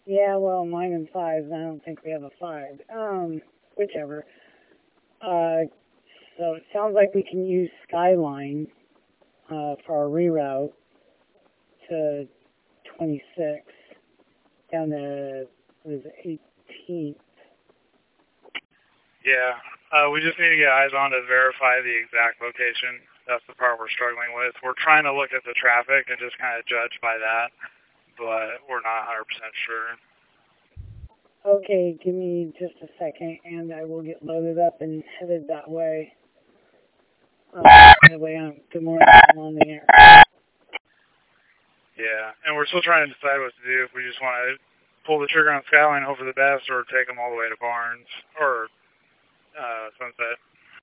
Yeah, well, mine and fives. I don't think we have a five. Whichever. Uh, so it sounds like we can use Skyline for our reroute to 26 down to what is it, 18th. Yeah. We just need to get eyes on to verify the exact location. That's the part we're struggling with. We're trying to look at the traffic and just kind of judge by that, but we're not 100% sure. Okay, give me just a second, and I will get loaded up and headed that way. That way, good morning, I'm on the air. Yeah, and we're still trying to decide what to do. If we just want to pull the trigger on Skyline, hope for the best, or take them all the way to Barnes or Sunset.